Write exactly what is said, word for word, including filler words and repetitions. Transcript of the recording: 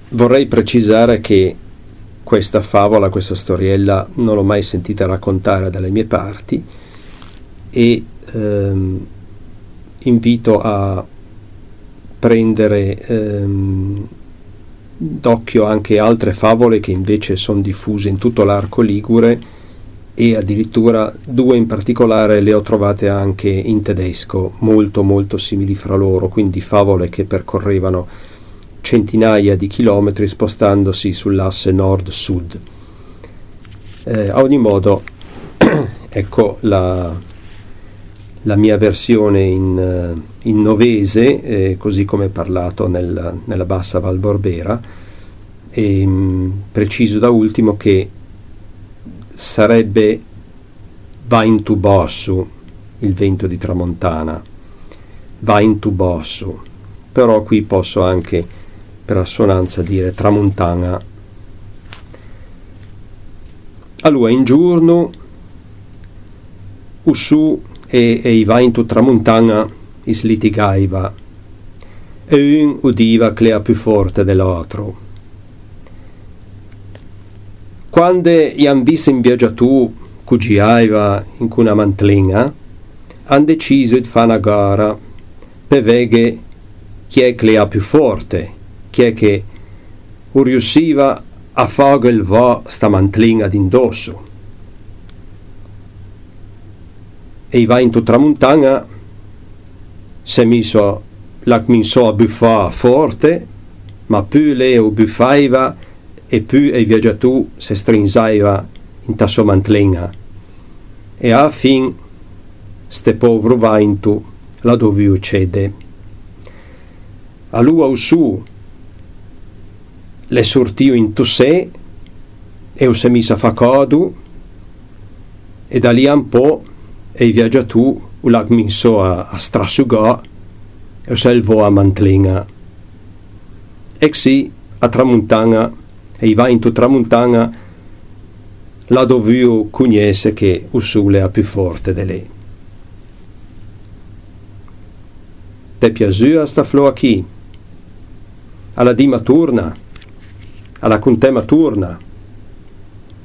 vorrei precisare che questa favola, questa storiella, non l'ho mai sentita raccontare dalle mie parti e ehm, invito a prendere ehm, d'occhio anche altre favole che invece sono diffuse in tutto l'arco ligure, e addirittura due in particolare le ho trovate anche in tedesco, molto molto simili fra loro, quindi favole che percorrevano centinaia di chilometri spostandosi sull'asse nord-sud. Eh, a ogni modo, ecco la, la mia versione in, in novese, eh, così come parlato nel, nella bassa Val Borbera, e mh, preciso da ultimo che sarebbe va in tu bossu, il vento di tramontana, va in tu bossu, però qui posso anche per assonanza dire tramontana. Allora in giorno usù e, e i va in tu tramontana is litigaiva e un udiva clea più forte dell'altro. Quando iam visto in viaggiatù cugiaiva in cuna mantlinga, han deciso di fare una gara per vedere chi è clea più forte, chi è che riusciva a fare il va sta mantlinga d'indosso. E i va in tu tramontana si è messo la cominciò a buffare forte, ma più lei buffaiva e più il viaggiatore si stringiva in ta sua mantlinga, e alla fin ste povero vainto la doveva uccidere. Allora su le sortio in tu sé e si è messo a fa codu, e da lì a un po' e il viaggiatore l'ha cominciato a, a strasugare e si elvò a mantlinga. E così a tramontana e i va in tu tramontana la doveva conoscere che il sole è più forte di lei. Ti è piaciuta sta flor qui? Alla dima turna? Alla contema turna?